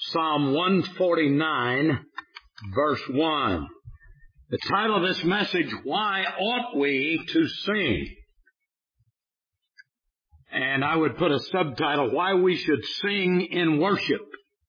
Psalm 149, verse 1. The title of this message, Why Ought We to Sing? And I would put a subtitle, Why We Should Sing in Worship.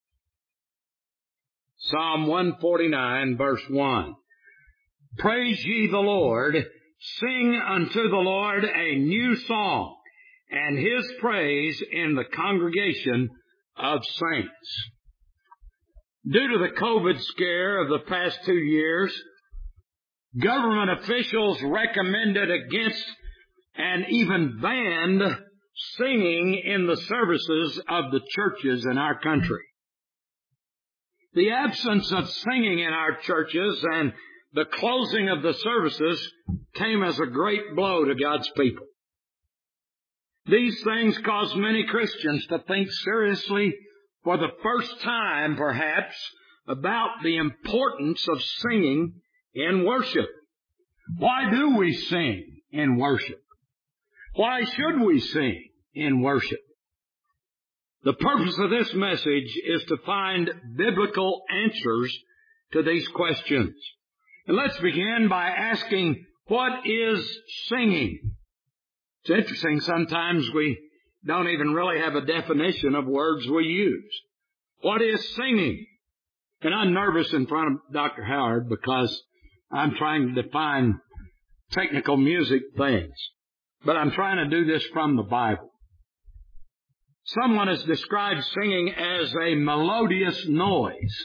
Psalm 149, verse 1. Praise ye the Lord, sing unto the Lord a new song, and his praise in the congregation of saints. Due to the COVID scare of the past 2 years, government officials recommended against and even banned singing in the services of the churches in our country. The absence of singing in our churches and the closing of the services came as a great blow to God's people. These things caused many Christians to think seriously for the first time, perhaps, about the importance of singing in worship. Why do we sing in worship? Why should we sing in worship? The purpose of this message is to find biblical answers to these questions. And let's begin by asking, what is singing? It's interesting, sometimes we don't even really have a definition of words we use. What is singing? And I'm nervous in front of Dr. Howard because I'm trying to define technical music things. But I'm trying to do this from the Bible. Someone has described singing as a melodious noise.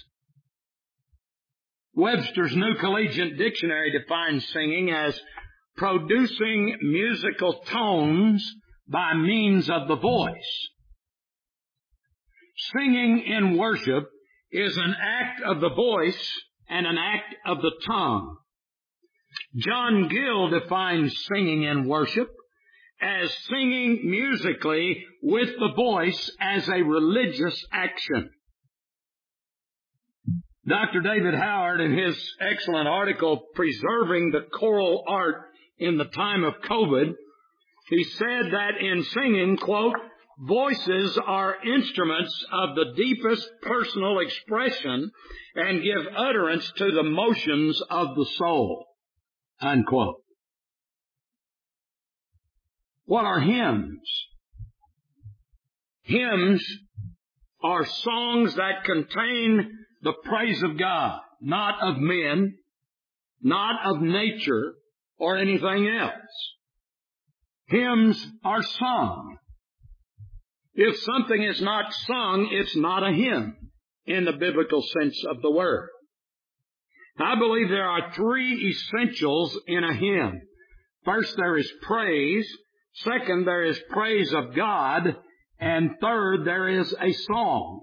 Webster's New Collegiate Dictionary defines singing as producing musical tones by means of the voice. Singing in worship is an act of the voice and an act of the tongue. John Gill defines singing in worship as singing musically with the voice as a religious action. Dr. David Howard, in his excellent article, Preserving the Choral Art in the Time of COVID, he said that in singing, quote, voices are instruments of the deepest personal expression and give utterance to the motions of the soul, unquote. What are hymns? Hymns are songs that contain the praise of God, not of men, not of nature, or anything else. Hymns are sung. If something is not sung, it's not a hymn in the biblical sense of the word. I believe there are 3 essentials in a hymn. First, there is praise. Second, there is praise of God. And third, there is a song.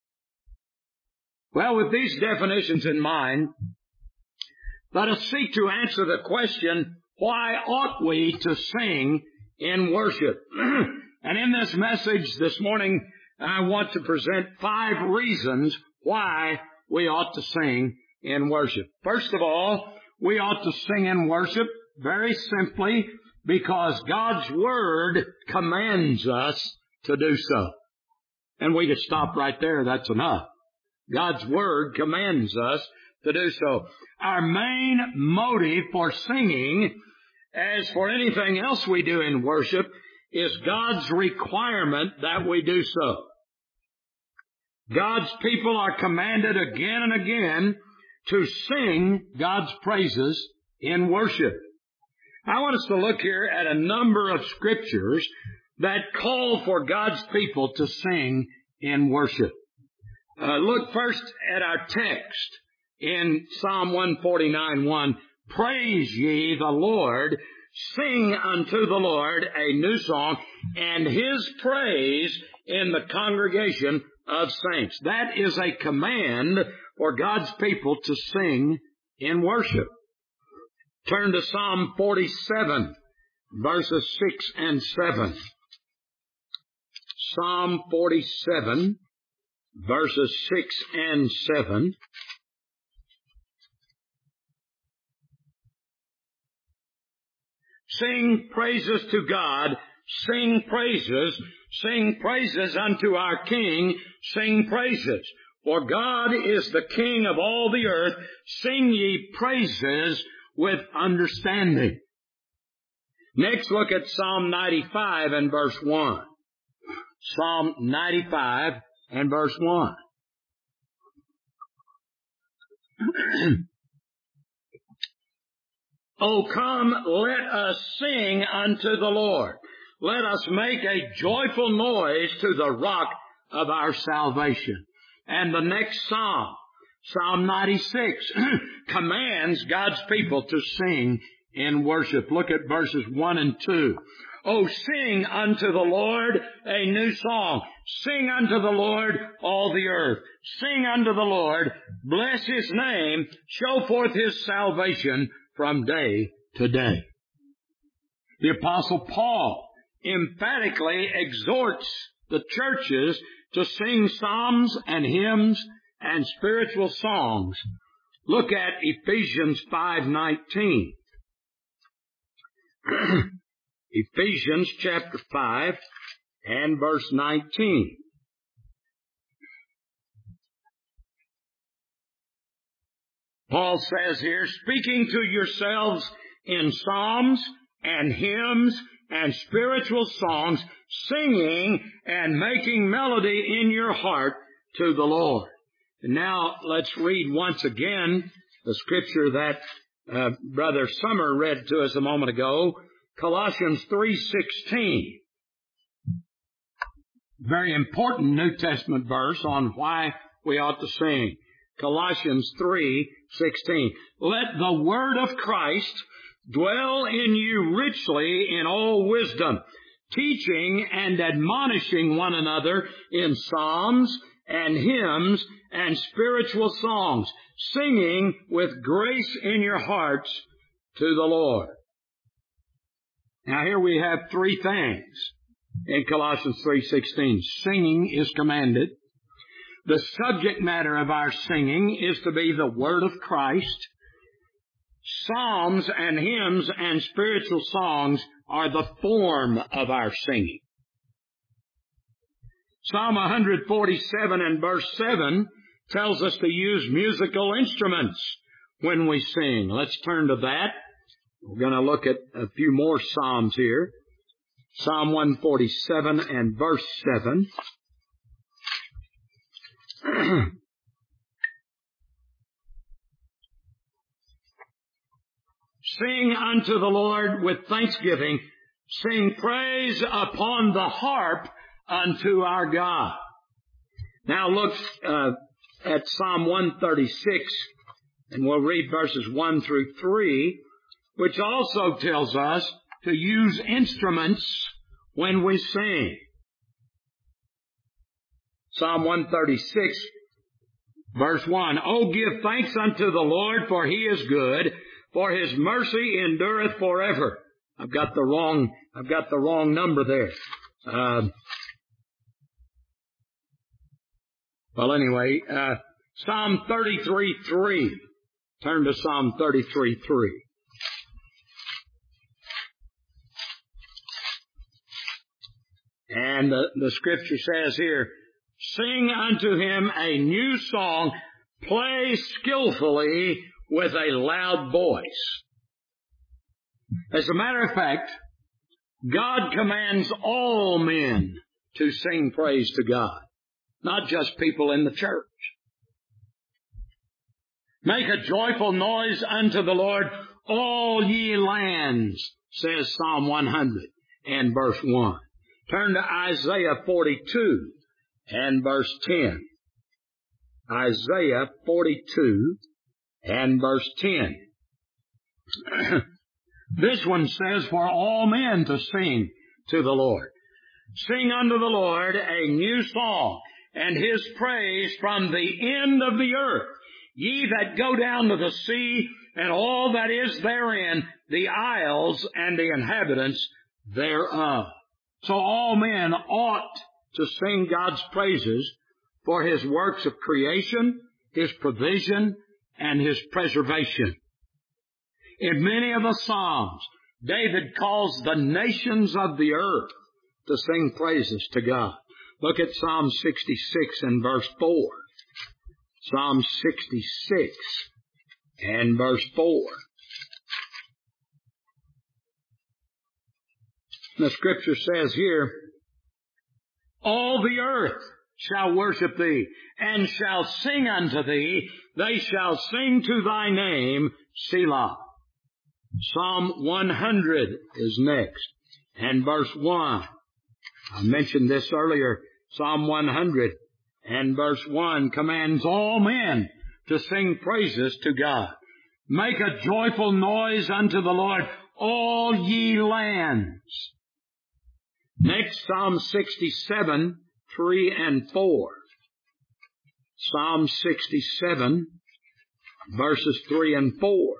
Well, with these definitions in mind, let us seek to answer the question, why ought we to sing in worship? And in this message this morning, I want to present 5 reasons why we ought to sing in worship. First of all, we ought to sing in worship very simply because God's Word commands us to do so. And we could stop right there. That's enough. God's Word commands us to do so. Our main motive for singing, as for anything else we do in worship, is God's requirement that we do so. God's people are commanded again and again to sing God's praises in worship. I want us to look here at a number of scriptures that call for God's people to sing in worship. Look first at our text in Psalm 149:1. Praise ye the Lord, sing unto the Lord a new song, and his praise in the congregation of saints. That is a command for God's people to sing in worship. Turn to Psalm 47, verses 6 and 7. Psalm 47, verses 6 and 7. Sing praises to God, sing praises unto our King, sing praises. For God is the King of all the earth. Sing ye praises with understanding. Next, look at Psalm 95 and verse 1. Psalm 95 and verse 1. O come, let us sing unto the Lord. Let us make a joyful noise to the rock of our salvation. And the next psalm, Psalm 96, commands God's people to sing in worship. Look at verses 1 and 2. O sing unto the Lord a new song. Sing unto the Lord all the earth. Sing unto the Lord. Bless His name. Show forth His salvation from day to day. The Apostle Paul emphatically exhorts the churches to sing psalms and hymns and spiritual songs. Look at Ephesians 5:19. Ephesians chapter 5 and verse 19. Paul says here, speaking to yourselves in psalms and hymns and spiritual songs, singing and making melody in your heart to the Lord. And now let's read once again the scripture that Brother Summer read to us a moment ago, Colossians 3:16. Very important New Testament verse on why we ought to sing. Colossians 3:16. Let the word of Christ dwell in you richly in all wisdom, teaching and admonishing one another in psalms and hymns and spiritual songs, singing with grace in your hearts to the Lord. Now here we have three things in Colossians 3:16. Singing is commanded. The subject matter of our singing is to be the Word of Christ. Psalms and hymns and spiritual songs are the form of our singing. Psalm 147 and verse 7 tells us to use musical instruments when we sing. Let's turn to that. We're going to look at a few more psalms here. Psalm 147 and verse 7. Sing unto the Lord with thanksgiving. Sing praise upon the harp unto our God. Now look at Psalm 136, and we'll read verses 1 through 3, which also tells us to use instruments when we sing. Psalm 136, verse 1. Oh, give thanks unto the Lord, for He is good, for His mercy endureth forever. I've got the wrong number there. Psalm 33:3. Turn to Psalm 33:3. And the scripture says here, sing unto Him a new song, play skillfully with a loud voice. As a matter of fact, God commands all men to sing praise to God, not just people in the church. Make a joyful noise unto the Lord, all ye lands, says Psalm 100 and verse 1. Turn to Isaiah 42 and verse 10. Isaiah 42 and verse 10. This one says, for all men to sing to the Lord. Sing unto the Lord a new song, and His praise from the end of the earth. Ye that go down to the sea, and all that is therein, the isles and the inhabitants thereof. So all men ought to sing God's praises for His works of creation, His provision, and His preservation. In many of the Psalms, David calls the nations of the earth to sing praises to God. Look at Psalm 66 and verse 4. Psalm 66 and verse 4. The Scripture says here, all the earth shall worship thee, and shall sing unto thee. They shall sing to thy name, Selah. Psalm 100 is next, and verse 1. I mentioned this earlier. Psalm 100 and verse 1 commands all men to sing praises to God. Make a joyful noise unto the Lord, all ye lands. Next, Psalm 67, 3 and 4. Psalm 67, verses 3 and 4.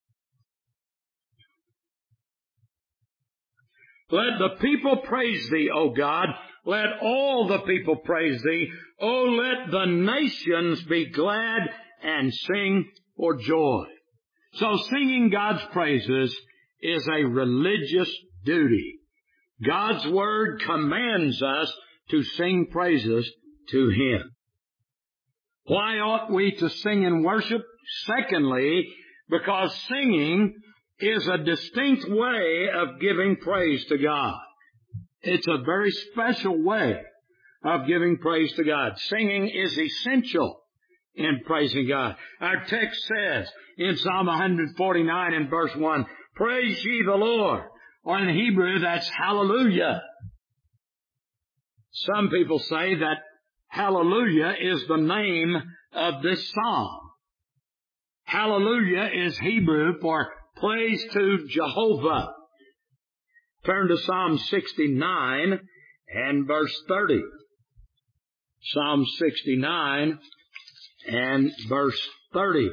Let the people praise thee, O God. Let all the people praise thee. O let the nations be glad and sing for joy. So singing God's praises is a religious duty. God's Word commands us to sing praises to Him. Why ought we to sing and worship? Secondly, because singing is a distinct way of giving praise to God. It's a very special way of giving praise to God. Singing is essential in praising God. Our text says in Psalm 149 and verse 1, praise ye the Lord. Or in Hebrew, that's hallelujah. Some people say that hallelujah is the name of this psalm. Hallelujah is Hebrew for praise to Jehovah. Turn to Psalm 69 and verse 30. Psalm 69 and verse 30.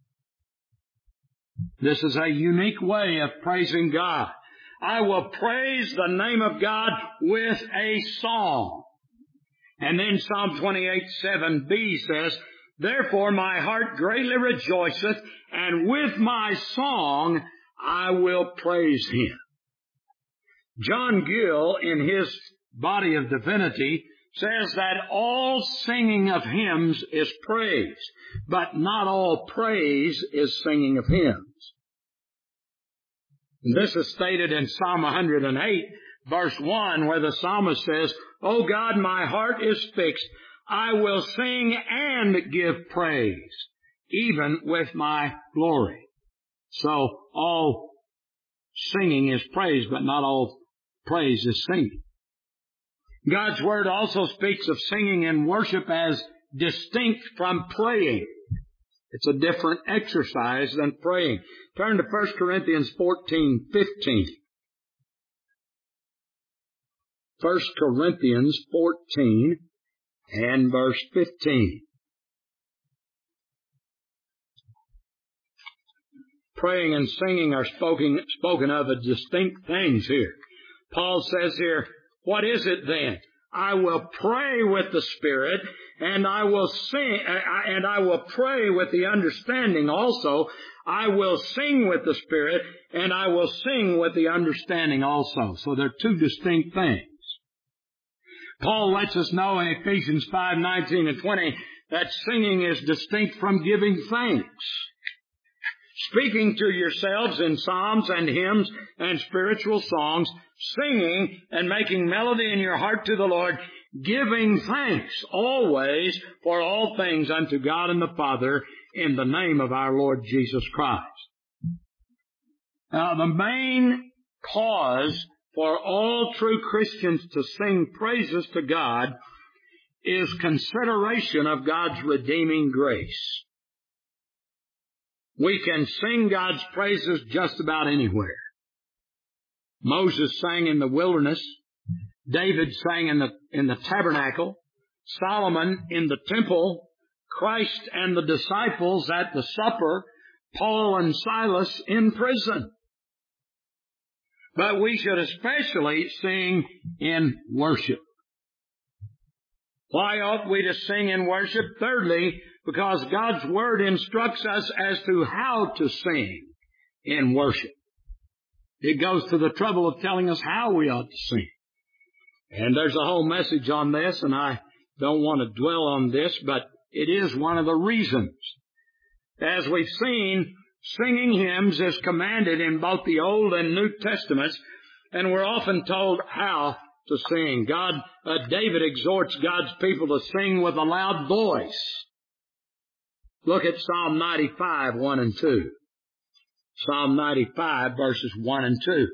This is a unique way of praising God. I will praise the name of God with a song. And then Psalm 28:7b says, therefore my heart greatly rejoiceth, and with my song I will praise Him. John Gill, in his Body of Divinity, says that all singing of hymns is praise, but not all praise is singing of hymns. And this is stated in Psalm 108, verse 1, where the psalmist says, O God, my heart is fixed. I will sing and give praise, even with my glory. So all singing is praise, but not all praise is singing. God's Word also speaks of singing and worship as distinct from praying. It's a different exercise than praying. Turn to 1 Corinthians 14:15. 1 Corinthians 14 and verse 15. Praying and singing are spoken of as distinct things here. Paul says here, what is it then? I will pray with the Spirit, and I will sing, and I will pray with the understanding also. I will sing with the Spirit, and I will sing with the understanding also. So they're two distinct things. Paul lets us know in Ephesians 5:19 and 20 that singing is distinct from giving thanks. Speaking to yourselves in psalms and hymns and spiritual songs, singing and making melody in your heart to the Lord, giving thanks always for all things unto God and the Father in the name of our Lord Jesus Christ. Now, the main cause for all true Christians to sing praises to God is consideration of God's redeeming grace. We can sing God's praises just about anywhere. Moses sang in the wilderness. David sang in the tabernacle. Solomon in the temple. Christ and the disciples at the supper. Paul and Silas in prison. But we should especially sing in worship. Why ought we to sing in worship? Thirdly, because God's Word instructs us as to how to sing in worship. It goes to the trouble of telling us how we ought to sing. And there's a whole message on this, and I don't want to dwell on this, but It is one of the reasons. As we've seen, singing hymns is commanded in both the Old and New Testaments, and we're often told how to sing. David exhorts God's people to sing with a loud voice. Look at Psalm 95, 1 and 2. Psalm 95, verses 1 and 2.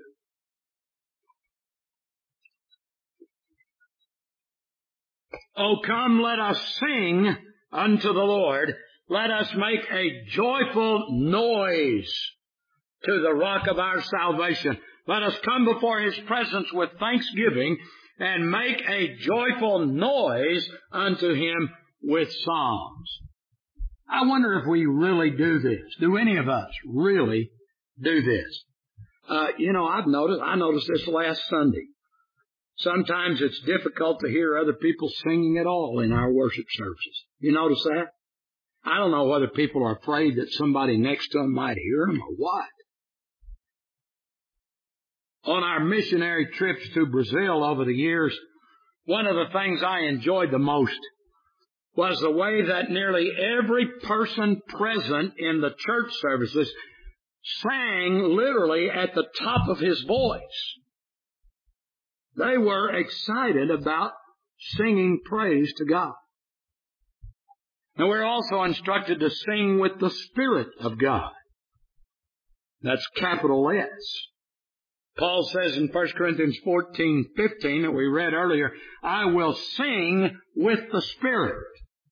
O come, let us sing unto the Lord. Let us make a joyful noise to the rock of our salvation. Let us come before his presence with thanksgiving and make a joyful noise unto him with psalms. I wonder if we really do this. Do any of us really do this? I noticed this last Sunday. Sometimes it's difficult to hear other people singing at all in our worship services. You notice that? I don't know whether people are afraid that somebody next to them might hear them or what. On our missionary trips to Brazil over the years, one of the things I enjoyed the most was the way that nearly every person present in the church services sang literally at the top of his voice. They were excited about singing praise to God. And we're also instructed to sing with the Spirit of God. That's capital S. Paul says in 1 Corinthians 14:15 that we read earlier, I will sing with the Spirit.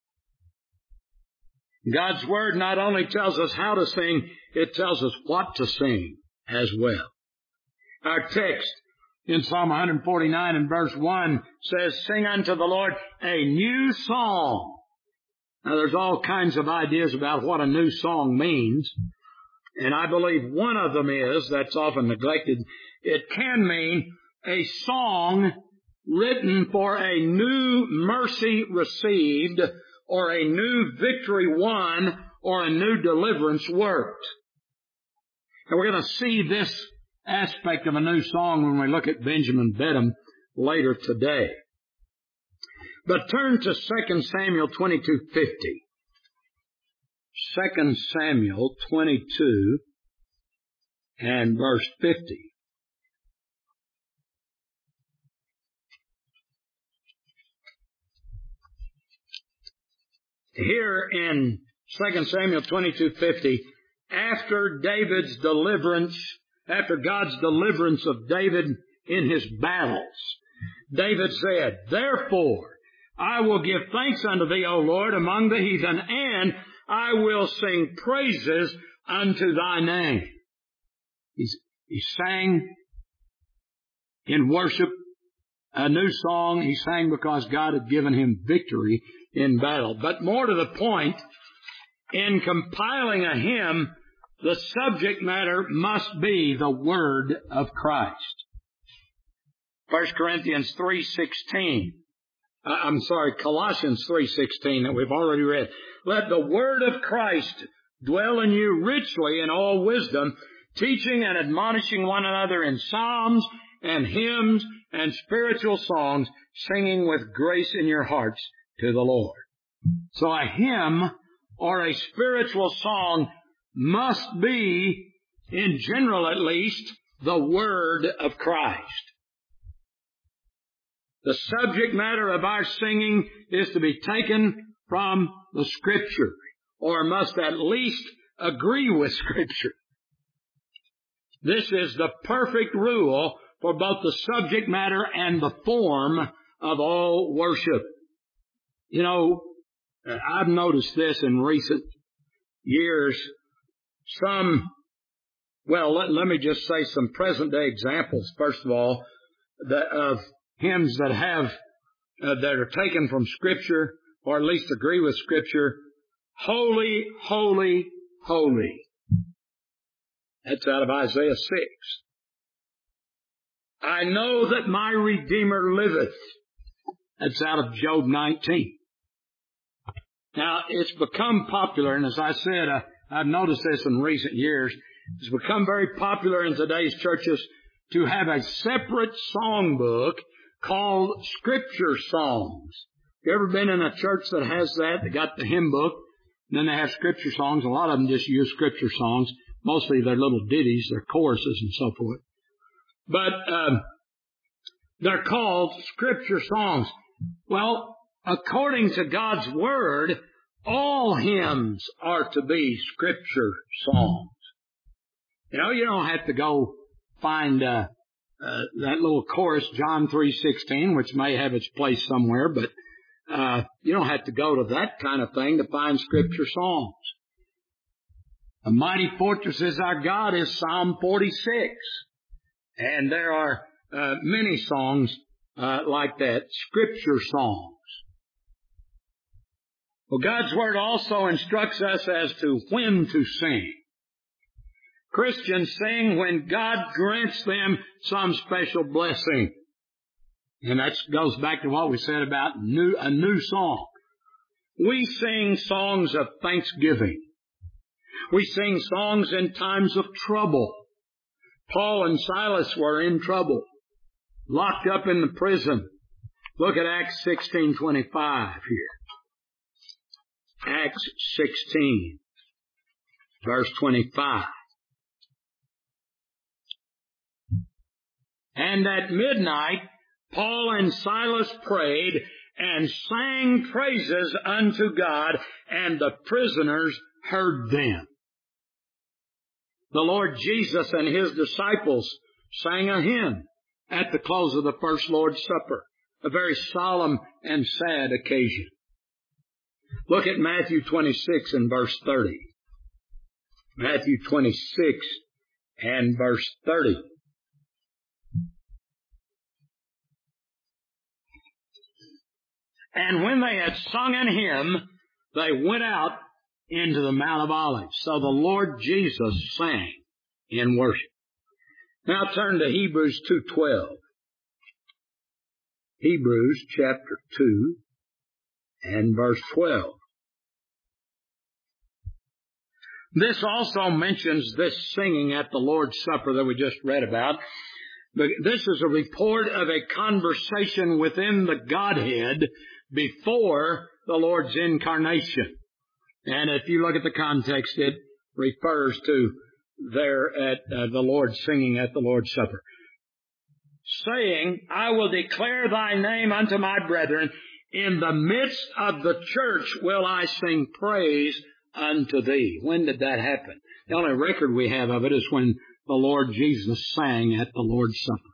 God's Word not only tells us how to sing, it tells us what to sing as well. Our text in Psalm 149 and verse 1 says, sing unto the Lord a new song. Now there's all kinds of ideas about what a new song means, and I believe one of them is, that's often neglected, it can mean a song written for a new mercy received, or a new victory won, or a new deliverance worked. And we're going to see this aspect of a new song when we look at Benjamin Beddome later today. But turn to 2 Samuel 22:50. 2 Samuel 22 and verse 50. Here in 2 Samuel 22:50, after God's deliverance of David in his battles, David said, therefore, I will give thanks unto thee, O Lord, among the heathen, and I will sing praises unto thy name. He sang in worship a new song. He sang because God had given him victory in battle. But more to the point, in compiling a hymn, the subject matter must be the Word of Christ. 1 Corinthians 3:16. Colossians 3:16 that we've already read. Let the Word of Christ dwell in you richly in all wisdom, teaching and admonishing one another in psalms and hymns and spiritual songs, singing with grace in your hearts to the Lord. So a hymn or a spiritual song must be, in general at least, the Word of Christ. The subject matter of our singing is to be taken from the Scripture, or must at least agree with Scripture. This is the perfect rule for both the subject matter and the form of all worship. You know, I've noticed this in recent years. Let me just say some present-day examples, first of all, of hymns that are taken from Scripture, or at least agree with Scripture. Holy, holy, holy. That's out of Isaiah 6. I know that my Redeemer liveth. That's out of Job 19. Now, it's become popular, and as I said, I've noticed this in recent years, it's become very popular in today's churches to have a separate songbook called Scripture Songs. You ever been in a church that has that? They got the hymn book, and then they have scripture songs. A lot of them just use scripture songs. Mostly they're little ditties, they're choruses and so forth. But they're called scripture songs. Well, according to God's Word, all hymns are to be scripture songs. You know, you don't have to go find that little chorus, John 3:16, which may have its place somewhere, but you don't have to go to that kind of thing to find scripture songs. A mighty fortress is our God is Psalm 46. And there are many songs like that, scripture songs. Well, God's Word also instructs us as to when to sing. Christians sing when God grants them some special blessing. And that goes back to what we said about a new song. We sing songs of thanksgiving. We sing songs in times of trouble. Paul and Silas were in trouble, locked up in the prison. Look at Acts 16:25 here. Acts 16, verse 25. And at midnight, Paul and Silas prayed and sang praises unto God, and the prisoners heard them. The Lord Jesus and His disciples sang a hymn at the close of the first Lord's Supper, a very solemn and sad occasion. Look at Matthew 26 and verse 30. Matthew 26 and verse 30. And when they had sung an hymn, they went out into the Mount of Olives. So the Lord Jesus sang in worship. Now turn to Hebrews 2:12. Hebrews chapter 2 and verse 12. This also mentions this singing at the Lord's Supper that we just read about. But this is a report of a conversation within the Godhead before the Lord's incarnation. And if you look at the context, it refers to there at the Lord singing at the Lord's Supper, saying, I will declare thy name unto my brethren. In the midst of the church will I sing praise unto thee. When did that happen? The only record we have of it is when the Lord Jesus sang at the Lord's Supper.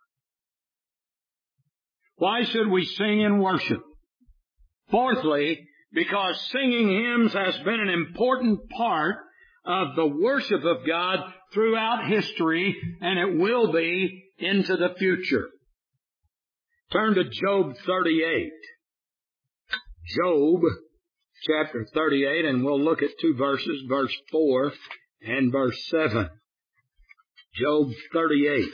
Why should we sing in worship? Fourthly, because singing hymns has been an important part of the worship of God throughout history, and it will be into the future. Turn to Job 38. Job chapter 38, and we'll look at two verses, verse 4 and verse 7. Job 38.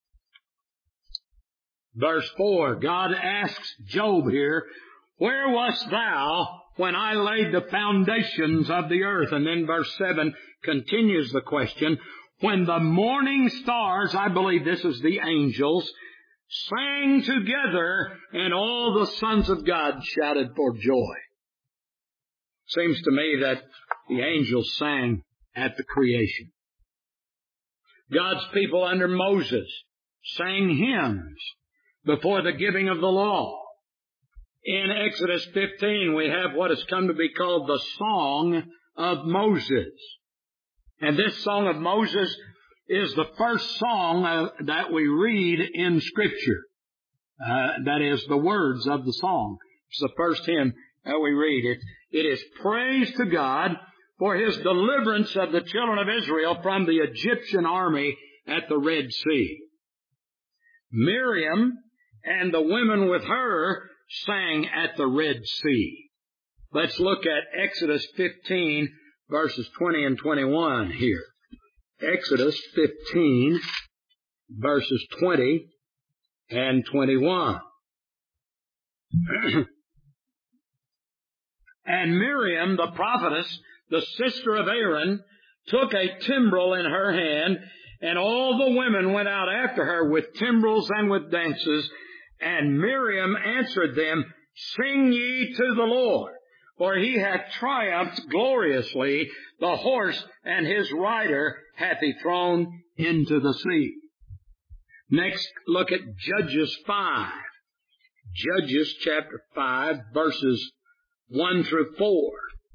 Verse 4, God asks Job here, where wast thou when I laid the foundations of the earth? And then verse 7 continues the question. When the morning stars, I believe this is the angels, sang together, and all the sons of God shouted for joy. Seems to me that the angels sang at the creation. God's people under Moses sang hymns before the giving of the law. In Exodus 15, we have what has come to be called the Song of Moses. And this Song of Moses is the first song that we read in Scripture. That is the words of the song. It's the first hymn that we read. It is praise to God for His deliverance of the children of Israel from the Egyptian army at the Red Sea. Miriam and the women with her sang at the Red Sea. Let's look at Exodus 15, verses 20 and 21 here. Exodus 15, verses 20 and 21. And Miriam, the prophetess, the sister of Aaron, took a timbrel in her hand, and all the women went out after her with timbrels and with dances. And Miriam answered them, Sing ye to the Lord, for he hath triumphed gloriously. The horse and his rider hath he thrown into the sea. Next, look at Judges 5. Judges chapter 5, verses 1 through 4.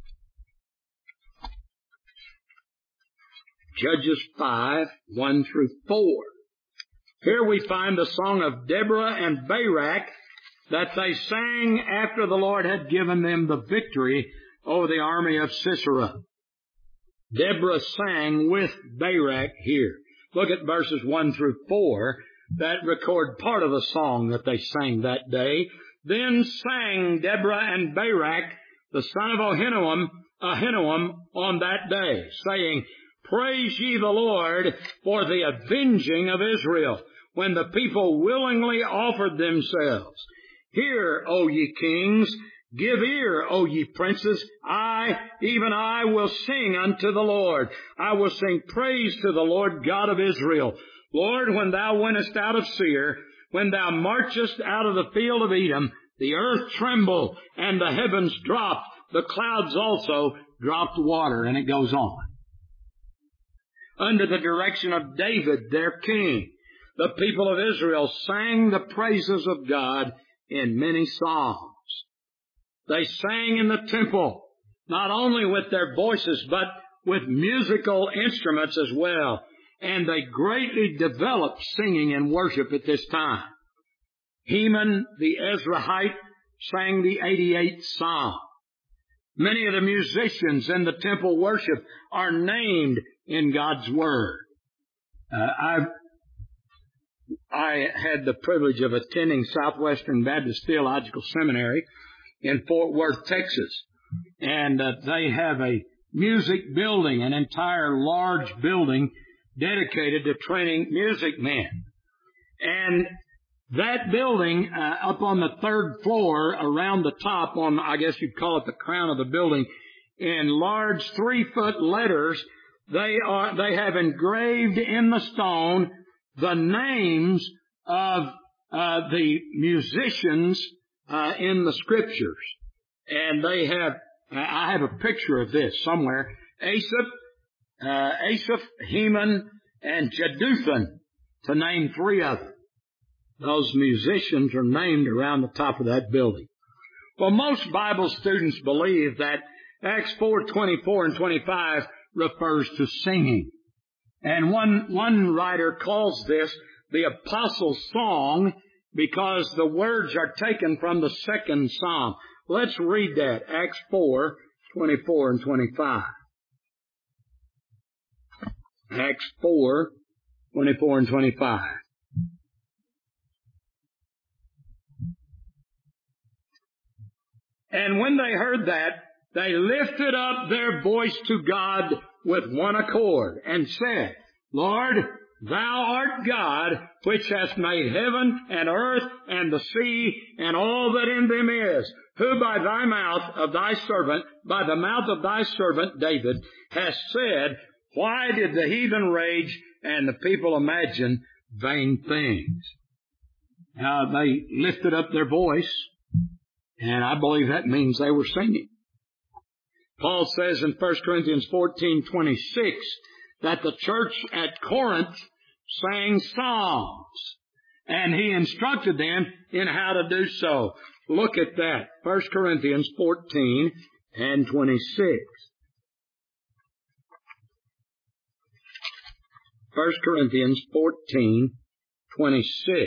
Judges 5, 1 through 4. Here we find the song of Deborah and Barak that they sang after the Lord had given them the victory over the army of Sisera. Deborah sang with Barak here. Look at verses 1 through 4 that record part of the song that they sang that day. Then sang Deborah and Barak, the son of Ahinoam, on that day, saying, Praise ye the Lord for the avenging of Israel, when the people willingly offered themselves. Hear, O ye kings, give ear, O ye princes. Even I, will sing unto the Lord. I will sing praise to the Lord God of Israel. Lord, when thou wentest out of Seir, when thou marchest out of the field of Edom, the earth trembled and the heavens dropped. The clouds also dropped water. And it goes on. Under the direction of David, their king, the people of Israel sang the praises of God in many songs. They sang in the temple, not only with their voices, but with musical instruments as well. And they greatly developed singing and worship at this time. Heman the Ezrahite sang the 88th Psalm. Many of the musicians in the temple worship are named in God's Word. I had the privilege of attending Southwestern Baptist Theological Seminary in Fort Worth, Texas. And they have a music building, an entire large building dedicated to training music men. And that building, up on the third floor, around the top, on, I guess you'd call it the crown of the building, in large 3-foot letters, they have engraved in the stone the names of the musicians in the Scriptures. And they have, I have a picture of this somewhere, Asaph, Heman, and Jeduthun, to name 3 of them. Those musicians are named around the top of that building. Well, most Bible students believe that Acts 4:24 and 25 refers to singing. And one writer calls this the Apostles' Song because the words are taken from the 2nd Psalm. Let's read that, Acts 4:24 and 25. Acts 4:24 and 25. And when they heard that, they lifted up their voice to God with one accord, and said, Lord, thou art God, which hast made heaven and earth and the sea and all that in them is, who by the mouth of thy servant David hast said, Why did the heathen rage and the people imagine vain things? Now, they lifted up their voice, and I believe that means they were singing. Paul says in 1 Corinthians 14:26 that the church at Corinth sang psalms, and he instructed them in how to do so. Look at that, 1 Corinthians 14 and 26. 1 Corinthians 14:26.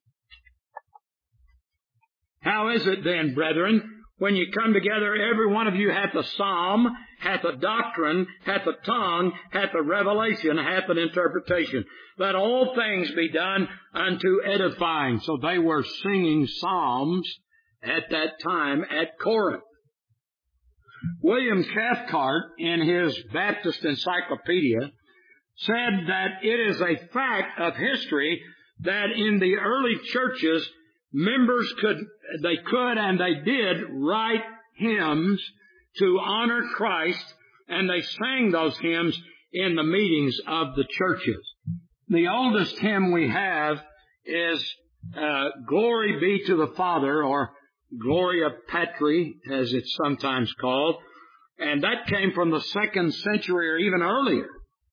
How is it then, brethren, when you come together, every one of you hath a psalm, hath a doctrine, hath a tongue, hath a revelation, hath an interpretation. Let all things be done unto edifying. So they were singing psalms at that time at Corinth. William Cathcart, in his Baptist Encyclopedia, said that it is a fact of history that in the early churches, members could and they did write hymns to honor Christ, and they sang those hymns in the meetings of the churches. The oldest hymn we have is Glory Be to the Father, or Gloria Patri, as it's sometimes called, and that came from the 2nd century or even earlier.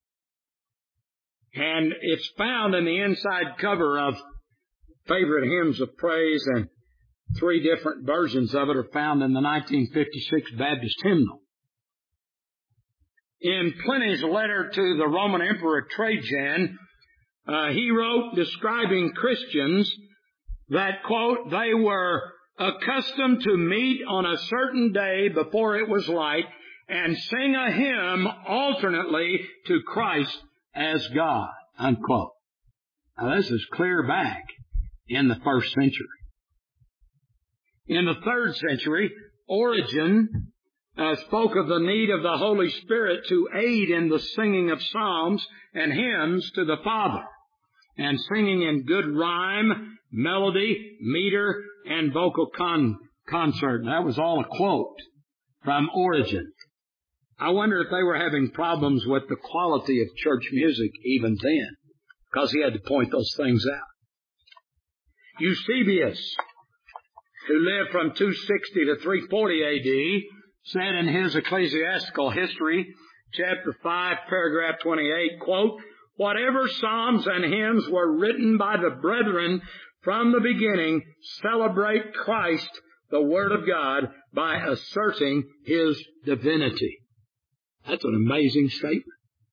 And it's found in the inside cover of Favorite Hymns of Praise, and 3 different versions of it are found in the 1956 Baptist hymnal. In Pliny's letter to the Roman Emperor Trajan, he wrote describing Christians that, quote, they were accustomed to meet on a certain day before it was light and sing a hymn alternately to Christ as God, unquote. Now this is clear back in the 1st century. In the 3rd century, Origen spoke of the need of the Holy Spirit to aid in the singing of psalms and hymns to the Father, and singing in good rhyme, melody, meter, and vocal concert. That was all a quote from Origen. I wonder if they were having problems with the quality of church music even then, because he had to point those things out. Eusebius, who lived from 260 to 340 A.D., said in his Ecclesiastical History, chapter 5, paragraph 28, quote, whatever psalms and hymns were written by the brethren from the beginning celebrate Christ, the Word of God, by asserting His divinity. That's an amazing statement.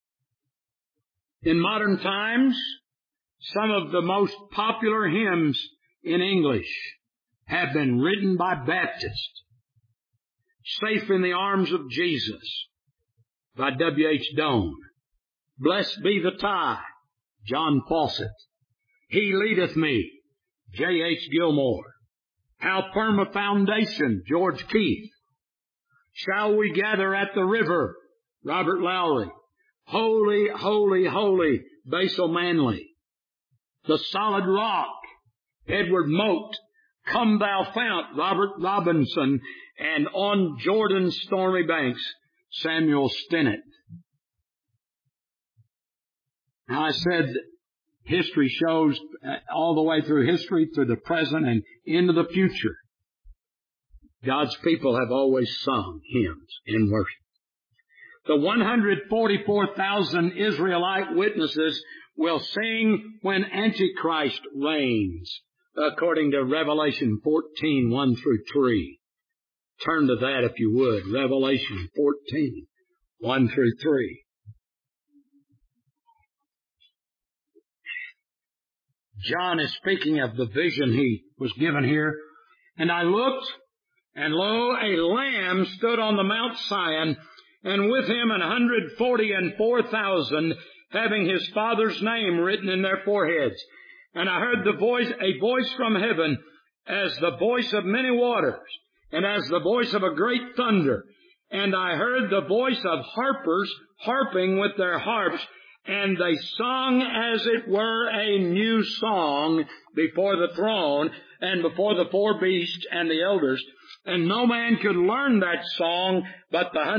In modern times, some of the most popular hymns in English have been written by Baptists. Safe in the Arms of Jesus by W.H. Doane. Blessed Be the Tie, John Fawcett. He Leadeth Me, J.H. Gilmore. How Firm a Foundation, George Keith. Shall We Gather at the River, Robert Lowry. Holy, Holy, Holy, Basil Manley. The Solid Rock, Edward Mote. Come Thou Fount, Robert Robinson. And On Jordan's Stormy Banks, Samuel Stinnett. Now I said history shows all the way through history, through the present, and into the future. God's people have always sung hymns in worship. The 144,000 Israelite witnesses will sing when Antichrist reigns, according to Revelation 14, 1 through 3. Turn to that if you would. Revelation 14, 1 through 3. John is speaking of the vision he was given here. And I looked, and lo, a Lamb stood on the Mount Sion, and with him 144,000, having his Father's name written in their foreheads. And I heard a voice from heaven, as the voice of many waters, and as the voice of a great thunder. And I heard the voice of harpers harping with their harps, and they sung as it were a new song before the throne and before the 4 beasts and the elders. And no man could learn that song but the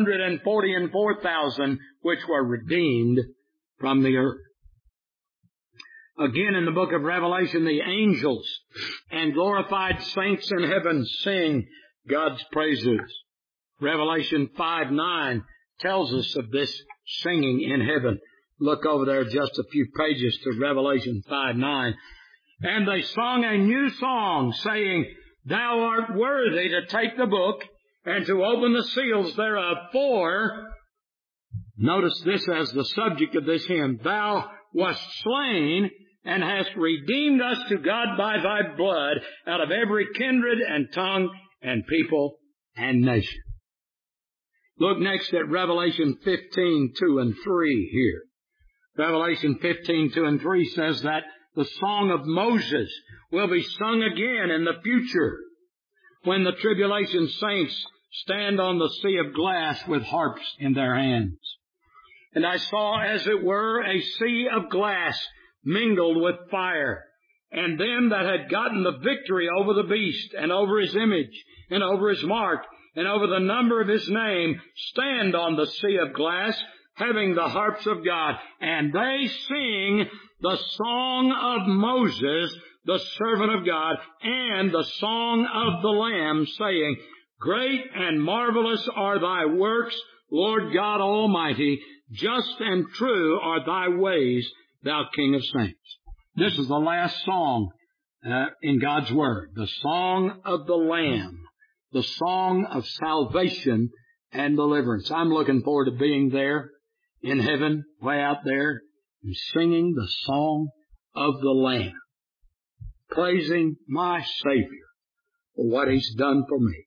144,000 which were redeemed from the earth. Again, in the book of Revelation, the angels and glorified saints in heaven sing God's praises. Revelation 5:9 tells us of this singing in heaven. Look over there just a few pages to Revelation 5:9. And they sung a new song, saying, Thou art worthy to take the book and to open the seals thereof, for, notice this as the subject of this hymn, Thou wast slain and hast redeemed us to God by Thy blood out of every kindred and tongue and people and nation. Look next at Revelation 15:2 and 3 here. Revelation 15:2 and 3 says that the song of Moses will be sung again in the future when the tribulation saints stand on the sea of glass with harps in their hands. And I saw as it were a sea of glass mingled with fire, and them that had gotten the victory over the beast and over his image and over his mark and over the number of his name stand on the sea of glass, having the harps of God. And they sing the song of Moses, the servant of God, and the song of the Lamb, saying, Great and marvelous are thy works, Lord God Almighty. Just and true are thy ways, thou King of saints. This is the last song in God's Word, the song of the Lamb, the song of salvation and deliverance. I'm looking forward to being there in heaven, way out there, and singing the song of the Lamb, praising my Savior for what He's done for me.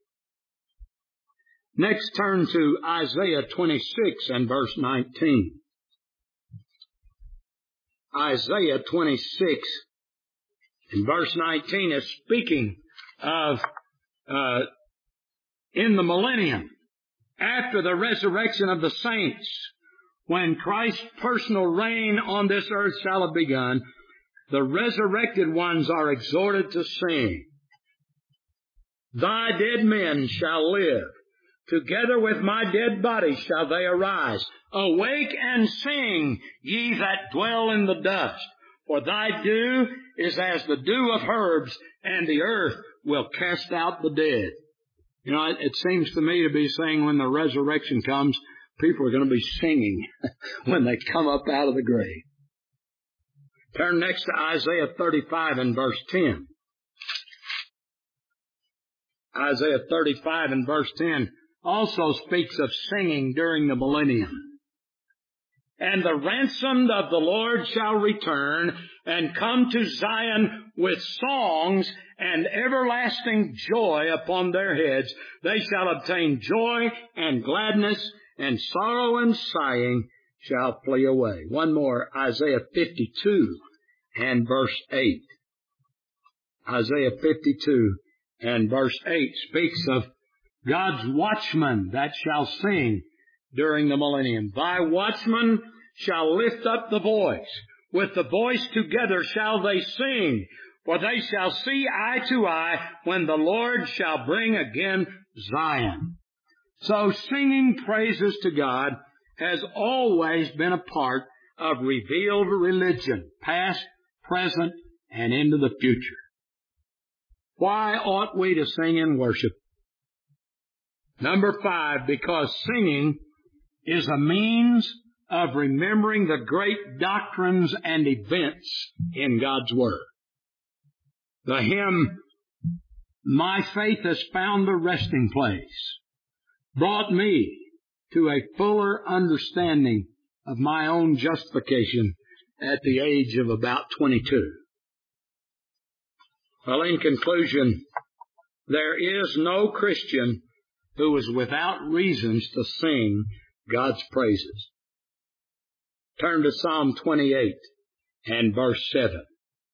Next, turn to Isaiah 26 and verse 19. Isaiah 26 and verse 19 is speaking of in the millennium, after the resurrection of the saints, when Christ's personal reign on this earth shall have begun, the resurrected ones are exhorted to sing. Thy dead men shall live. Together with my dead body shall they arise. Awake and sing, ye that dwell in the dust. For thy dew is as the dew of herbs, and the earth will cast out the dead. You know, it seems to me to be saying when the resurrection comes, people are going to be singing when they come up out of the grave. Turn next to Isaiah 35 and verse 10. Isaiah 35 and verse 10 also speaks of singing during the millennium. And the ransomed of the Lord shall return and come to Zion with songs and everlasting joy upon their heads. They shall obtain joy and gladness, and sorrow and sighing shall flee away. One more, Isaiah 52 and verse 8. Isaiah 52 and verse 8 speaks of God's watchmen that shall sing during the millennium. Thy watchmen shall lift up the voice. With the voice together shall they sing. For they shall see eye to eye when the Lord shall bring again Zion. So singing praises to God has always been a part of revealed religion, past, present, and into the future. Why ought we to sing and worship? Number 5, because singing is a means of remembering the great doctrines and events in God's Word. The hymn, My Faith Has Found a Resting Place, brought me to a fuller understanding of my own justification at the age of about 22. Well, in conclusion, there is no Christian who is without reasons to sing God's praises. Turn to Psalm 28 and verse 7.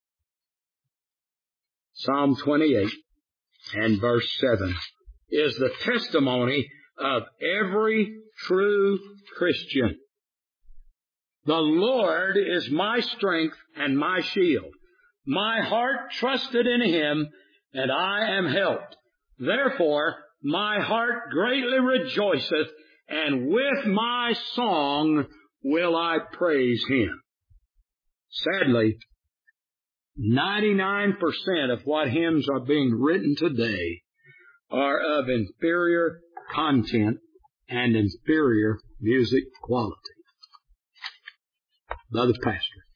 Psalm 28 and verse 7 is the testimony of every true Christian. The Lord is my strength and my shield. My heart trusted in Him, and I am helped. Therefore, my heart greatly rejoiceth, and with my song will I praise Him. Sadly, 99% of what hymns are being written today are of inferior content and inferior music quality. Brother Pastor.